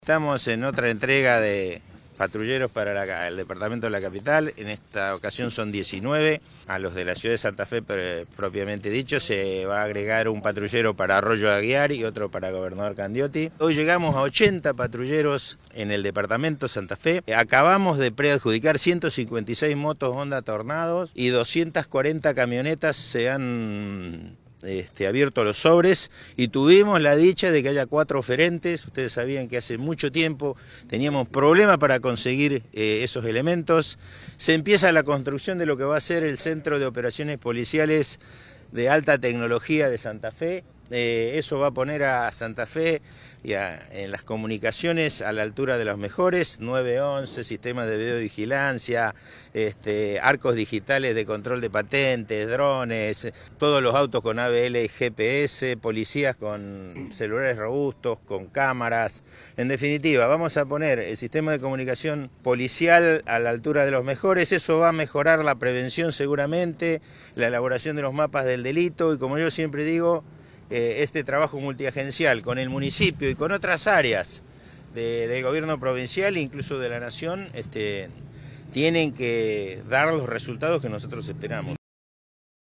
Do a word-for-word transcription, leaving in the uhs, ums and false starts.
Estamos en otra entrega de patrulleros para la, el departamento de la capital. En esta ocasión son diecinueve. A los de la ciudad de Santa Fe propiamente dicho se va a agregar un patrullero para Arroyo Aguiar y otro para Gobernador Candioti. Hoy llegamos a ochenta patrulleros en el departamento de Santa Fe. Acabamos de preadjudicar ciento cincuenta y seis motos Honda Tornados y doscientas cuarenta camionetas. Se han Este, abierto los sobres y tuvimos la dicha de que haya cuatro oferentes. Ustedes sabían que hace mucho tiempo teníamos problemas para conseguir eh, esos elementos. Se empieza la construcción de lo que va a ser el Centro de Operaciones Policiales de Alta Tecnología de Santa Fe. Eh, eso va a poner a Santa Fe y a, en las comunicaciones a la altura de los mejores, nueve once, sistemas de videovigilancia, este, arcos digitales de control de patentes, drones, todos los autos con A B L y G P S, policías con celulares robustos, con cámaras. En definitiva, vamos a poner el sistema de comunicación policial a la altura de los mejores. Eso va a mejorar la prevención seguramente, la elaboración de los mapas del delito y, como yo siempre digo, este trabajo multiagencial con el municipio y con otras áreas de, del gobierno provincial e incluso de la nación, este, tienen que dar los resultados que nosotros esperamos.